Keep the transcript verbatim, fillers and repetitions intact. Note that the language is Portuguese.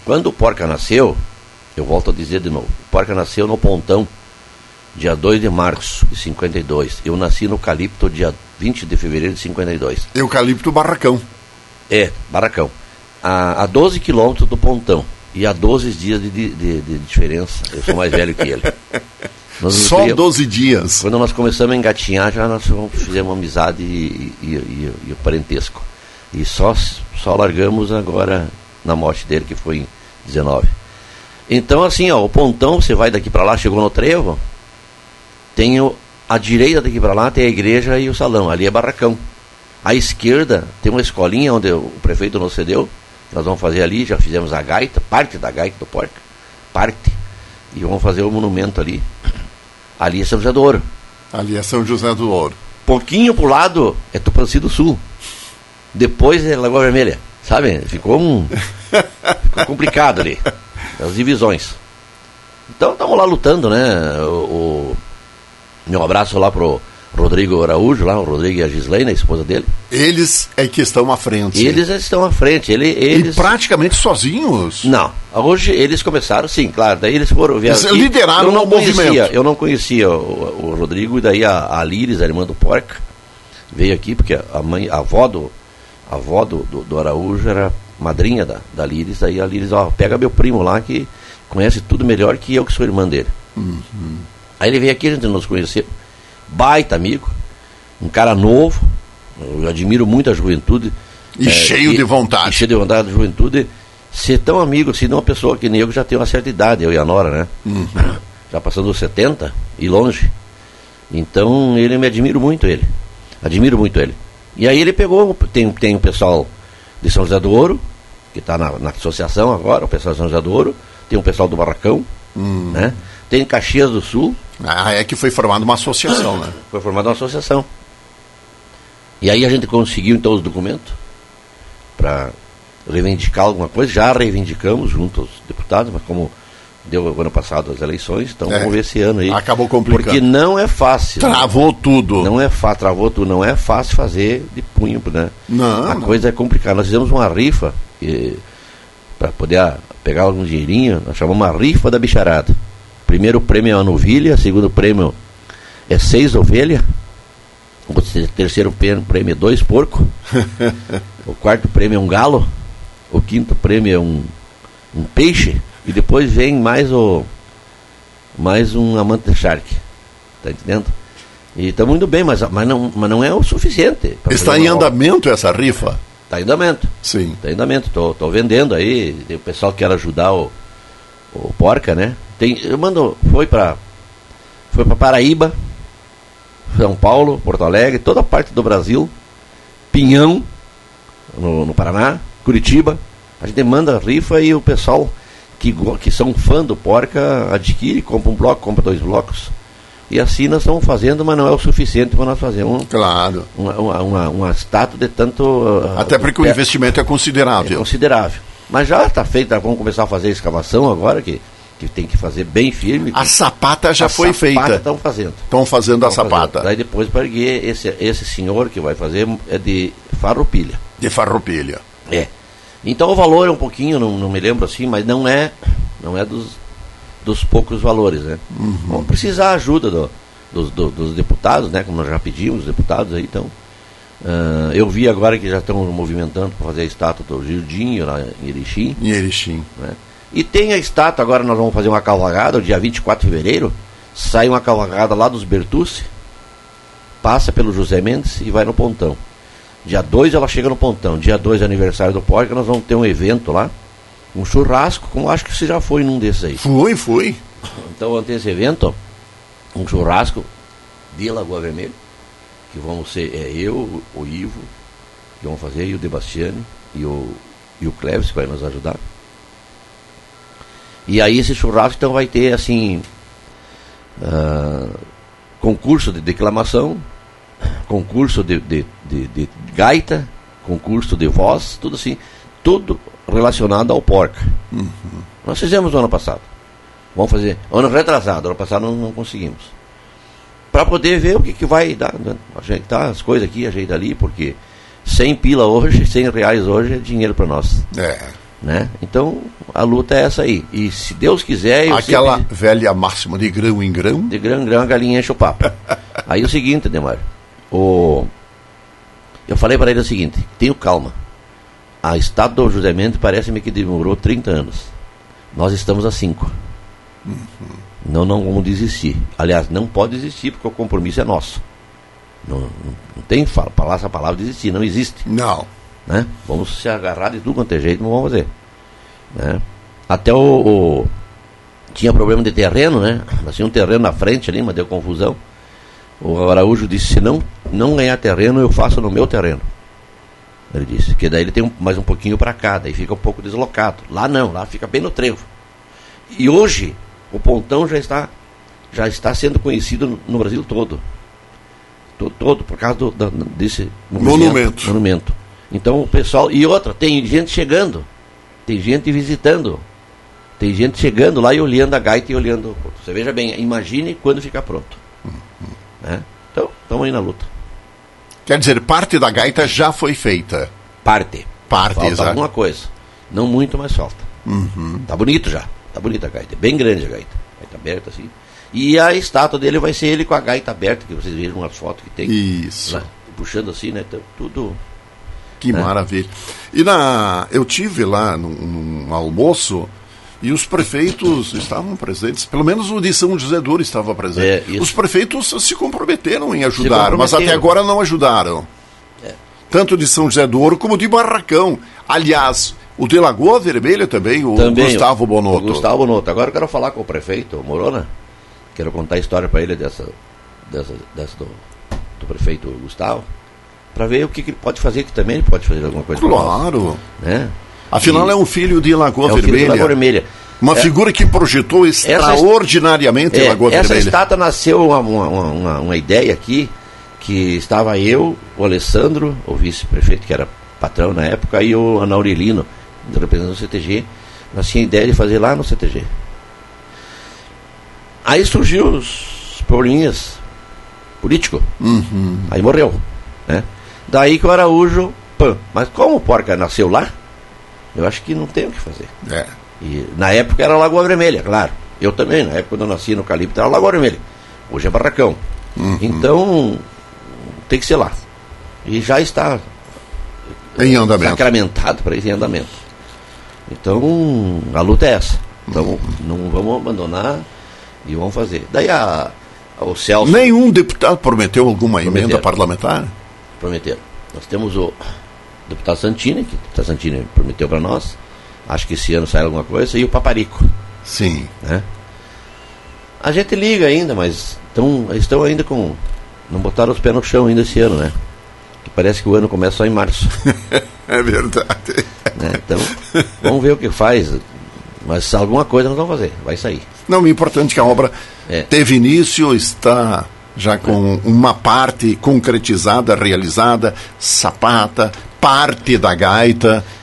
Quando o Porca nasceu, eu volto a dizer de novo, o Porca nasceu no Pontão, dia dois de março de cinquenta e dois. Eu nasci no Eucalipto, dia vinte de fevereiro de cinquenta e dois. Eucalipto Barracão. É, Barracão. A, a doze quilômetros do Pontão. E há doze dias de, de, de, de diferença. Eu sou mais velho que ele. Nós Só criamos, doze dias. Quando nós começamos a engatinhar, já nós fizemos amizade e, e, e, e o parentesco. E só, só largamos agora na morte dele, que foi em dezenove. Então, assim, ó, o Pontão, você vai daqui para lá, chegou no trevo, tem o, a direita daqui para lá tem a igreja e o salão, ali é Barracão. À esquerda tem uma escolinha onde o prefeito nos cedeu, nós vamos fazer ali, já fizemos a gaita, parte da gaita do Porca, parte, e vamos fazer o monumento ali. Ali é São José do Ouro. Ali é São José do Ouro. Pouquinho pro lado é Tupanci do Sul. Depois é Lagoa Vermelha. Sabe? Ficou um. Ficou complicado ali. As divisões. Então estamos lá lutando, né? O, o, meu abraço lá pro Rodrigo Araújo, lá, o Rodrigo e a Gislaine, a esposa dele. Eles é que estão à frente. Eles estão à frente. Ele, eles... E praticamente sozinhos? Não. Hoje eles começaram, sim, claro. Daí eles foram... Eles lideraram o movimento. Eu não conhecia o, o Rodrigo, e daí a, a Líris, a irmã do Porca, veio aqui, porque a, mãe, a avó, do, a avó do, do, do Araújo era madrinha da, da Líris. Daí a Líris, ó, pega meu primo lá que conhece tudo melhor que eu, que sou irmã dele. Uhum. Aí ele veio aqui, a gente nos conheceu. Baita amigo, um cara novo, eu admiro muito a juventude. E é, cheio e, de vontade. E cheio de vontade da juventude. Ser tão amigo assim de uma pessoa que nem eu, que já tem uma certa idade, eu e a Nora, né? Uhum. Já passando os setenta e longe. Então ele me admiro muito, ele. Admiro muito ele. E aí ele pegou, tem, tem o pessoal de São José do Ouro, que está na, na associação agora, o pessoal de São José do Ouro, tem o pessoal do Barracão, uhum. né? Tem Caxias do Sul. Ah, é que foi formada uma associação, né? Foi formada uma associação. E aí a gente conseguiu então os documentos para reivindicar alguma coisa. Já reivindicamos junto aos deputados, mas como deu ano passado as eleições, então é, vamos ver esse ano aí. Acabou complicando. Porque não é fácil. Travou né? tudo. Não é fácil, travou tudo. Não é fácil fazer de punho, né? Não. A não. coisa é complicada. Nós fizemos uma rifa para poder ah, pegar algum dinheirinho. Nós chamamos uma rifa da bicharada. Primeiro prêmio é uma novilha, segundo prêmio é seis ovelhas, o terceiro prêmio é dois porcos, o quarto prêmio é um galo, o quinto prêmio é um, um peixe, e depois vem mais o mais um amante de charque, tá entendendo? E está muito bem, mas, mas, não, mas não é o suficiente. Está em andamento essa rifa? Está em andamento. Sim. Está em andamento, estou vendendo aí, tem o pessoal que quer ajudar o, o Porca, né? Tem, eu mando, foi para foi para Paraíba, São Paulo, Porto Alegre, toda a parte do Brasil, Pinhão, no, no Paraná, Curitiba. A gente manda rifa e o pessoal que, que são fã do Porca adquire, compra um bloco, compra dois blocos. E assim nós estamos fazendo, mas não é o suficiente para nós fazer um, claro. uma, uma, uma, uma estátua de tanto... Até porque uh, o investimento é considerável. É considerável. Mas já está feito, vamos começar a fazer a escavação agora, que que tem que fazer bem firme. A sapata já foi feita. A sapata estão fazendo. Estão fazendo a sapata. Daí depois para erguer, esse, esse senhor que vai fazer é de Farroupilha. De Farroupilha. É. Então o valor é um pouquinho, não, não me lembro assim, mas não é, não é dos, dos poucos valores, né? Uhum. Vamos precisar ajuda do, dos, do, dos deputados, né? Como nós já pedimos, os deputados aí, então. Uh, eu vi agora que já estão movimentando para fazer a estátua do Gildinho lá em Erechim. Em Erechim. Né? E tem a estátua, agora nós vamos fazer uma cavalgada, dia vinte e quatro de fevereiro, sai uma cavalgada lá dos Bertucci, passa pelo José Mendes e vai no Pontão. Dia dois ela chega no Pontão, dia dois é aniversário do Porca, nós vamos ter um evento lá, um churrasco, como acho que você já foi num desses aí. Fui, fui. Então vamos ter esse evento, um churrasco de Lagoa Vermelha, que vamos ser, é eu, o Ivo, que vamos fazer, e o Debastiani, e o, e o Cleves, que vai nos ajudar. E aí esse churrasco então vai ter assim uh, concurso de declamação, concurso de, de, de, de gaita, concurso de voz, tudo assim, tudo relacionado ao Porca. Uhum. Nós fizemos no ano passado. Vamos fazer, ano retrasado, ano passado não, não conseguimos. Para poder ver o que, que vai dar, né? Ajeitar as coisas aqui, ajeitar ali, porque cem pila hoje, cem reais hoje é dinheiro para nós. É. né? Então, a luta é essa aí. E se Deus quiser... Eu Aquela sempre... velha máxima de grão em grão. De grão em grão, a galinha enche o papo. Aí o seguinte, Demar, o... eu falei para ele o seguinte, tenho calma. A estátua do José Mendes parece-me que demorou trinta anos. Nós estamos a cinco. Uhum. Não, não vamos desistir. Aliás, não pode desistir, porque o compromisso é nosso. Não, não, não tem fala, essa palavra desistir, não existe. Não. Né? Vamos se agarrar de tudo quanto é jeito, não vamos fazer. Né? Até o, o... tinha problema de terreno, né? Nós tinha um terreno na frente ali, mas deu confusão. O Araújo disse, se não, não ganhar terreno, eu faço no meu terreno. Ele disse, que daí ele tem um, mais um pouquinho para cá, daí fica um pouco deslocado. Lá não, lá fica bem no trevo. E hoje, o Pontão já está, já está sendo conhecido no, no Brasil todo. Todo, todo por causa do, da, desse monumento. monumento. Então o pessoal, e outra, tem gente chegando, tem gente visitando, tem gente chegando lá e olhando a gaita e olhando. Você veja bem, imagine quando ficar pronto. Uhum. Né? Então, estamos aí na luta. Quer dizer, parte da gaita já foi feita. Parte. Parte, falta exato. Alguma coisa. Não muito, mas falta. Uhum. Tá bonito já. Tá bonita a gaita. Bem grande a gaita. Gaita aberta assim. E a estátua dele vai ser ele com a gaita aberta, que vocês viram umas fotos que tem. Isso. Lá, puxando assim, né? Tudo. Que né? Maravilha. E na, eu tive lá num, num almoço e os prefeitos estavam presentes, pelo menos o de São José do Ouro estava presente. É, os prefeitos se comprometeram em ajudar, mas até agora não ajudaram. É. Tanto de São José do Ouro como de Barracão. Aliás, o de Lagoa Vermelha também, o também, Gustavo Bonotto. O Gustavo Bonotto. Agora eu quero falar com o prefeito, o Morona. Quero contar a história para ele dessa, dessa, dessa do, do prefeito Gustavo, para ver o que, que ele pode fazer, que também ele pode fazer alguma coisa. Claro. Nós, né? Afinal, e é um filho de Lagoa é um Vermelha. Filho de Lagoa Vermelha. Uma é, figura que projetou extraordinariamente essa, em Lagoa é, essa Vermelha. Essa estátua nasceu uma, uma, uma, uma ideia aqui, que estava eu, o Alessandro, o vice-prefeito, que era patrão na época, e o Ana Aurelino, representando o C T G. Nós tínhamos a ideia de fazer lá no C T G. Aí surgiu os probleminhas políticos. Uhum. Aí morreu. Né? Daí que o Araújo... Pã, mas como o Porca nasceu lá, eu acho que não tem o que fazer. É. E na época era Lagoa Vermelha, claro. Eu também, na época quando eu nasci no Calipto, era Lagoa Vermelha. Hoje é Barracão. Uhum. Então, tem que ser lá. E já está em andamento. Sacramentado para isso em andamento. Então, a luta é essa. Então, uhum. não vamos abandonar e vamos fazer. Daí a, a, o Celso... Nenhum deputado prometeu alguma prometeram, emenda parlamentar? Prometeram. Nós temos o deputado Santini, que o deputado Santini prometeu para nós. Acho que esse ano sai alguma coisa. E o Paparico. Sim. Né? A gente liga ainda, mas tão, estão ainda com... Não botaram os pés no chão ainda esse ano, né? Que parece que o ano começa só em março. É verdade. Né? Então, vamos ver o que faz. Mas alguma coisa nós vamos fazer. Vai sair. Não, o importante é que a obra é. teve início, está já com é. uma parte concretizada, realizada, sapata, parte da gaita.